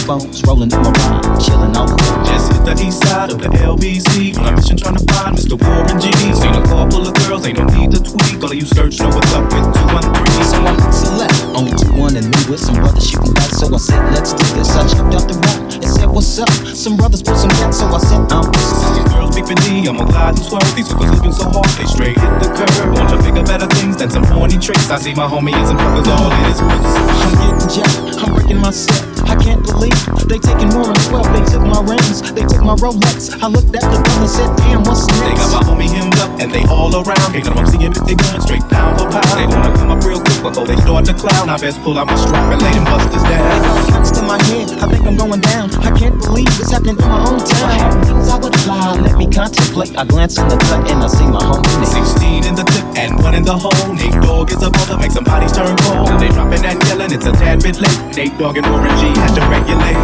phones, rolling in my ride, chilling all alone. Just hit the east side of the LBC on a mission trying to find Mr. Warren G. Seen a car full of girls, ain't no need to tweak. All of you search know what's up with 213. So I select only 2-1 and me with some brothers shooting dice. So I said, let's do this. I jumped out the room and said, what's up? Some brothers put some gas, so I said, These girls beeping D, I'm a glide and swerve. These hookers looking so hard, they straight hit the curve. Want to bigger, better things than some horny tricks. I see my homie and some fuckers all in his whips. I'm getting jacked, I'm breaking myself. I can't believe they taking more than 12. They took my rings, they took my Rolex. I looked at the brother, said, damn, what's next? They got my homie hemmed up and they all around. Can't let them see him if they going straight down for pound. They wanna come up real quick before they start to clown. I best pull out my strap and lay them busters down. They got guns to my head, I think I'm going down. I can't believe it's happening in my own town. I had things I would fly, let me contemplate. I glance in the cut and I see my homie Nate. 16 in the clip and 1 in the hole. Nate Dogg is about to make some bodies turn cold. They dropping and yelling, it's a tad bit late. Nate Dogg and Warren G had to regulate.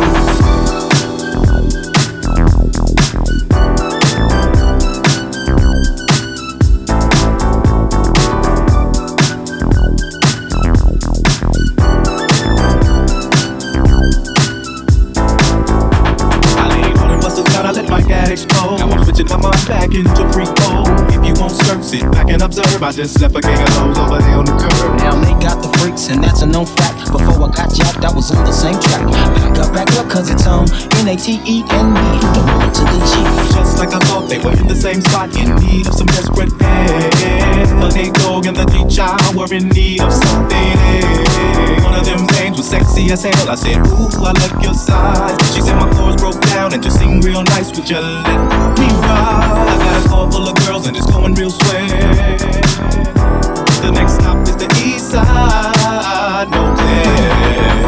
Explode. Now I'm switching my mind back into free code. If you won't search, sit back and observe. I just left a gang of those over there on the curb. Now they got the freaks and that's a known fact. Before I got jacked, I was on the same track. Back up, cause it's on N-A-T-E-N-E. The road to the G. Just like I thought, they were in the same spot, in need of some desperate help. The Nate Dogg and the D-Child were in need of something. One of them names was sexy as hell. I said, ooh, I like your size. She said my chords broke down and just sing real nice. Would you let me ride? I got a car full of girls and it's going real swell. The next stop is the east side, no tell.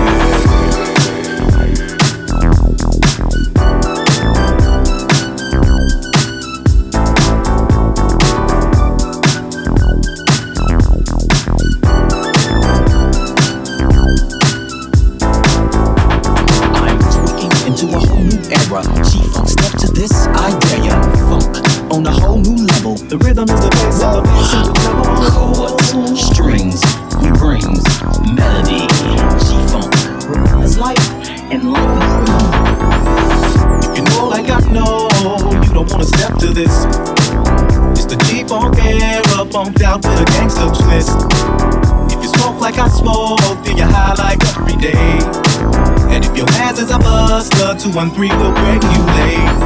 G-Funk, step to this, I dare ya. Funk on a whole new level. The rhythm is the bass of the bass in the treble. Chords, strings, we brings melody. G-Funk, rise life and life is free. If you know like I know, you don't wanna step to this. It's the G-Funk era, funked out with a gangster twist. If you smoke like I smoke, then you high like every day. And if your ass is a buster, 213 will break you late.